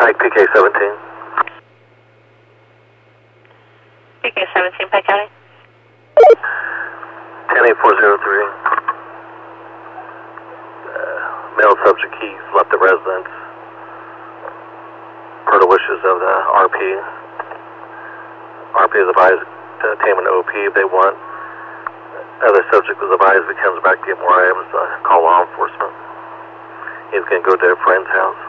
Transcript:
Pike PK-17. PK-17, Pike County. 108-403. Male subject Keith left the residence per the wishes of the RP. RP is advised to obtain an OP if they want. Other subject was advised if he comes back to get more items, call law enforcement. He's going to go to a friend's house.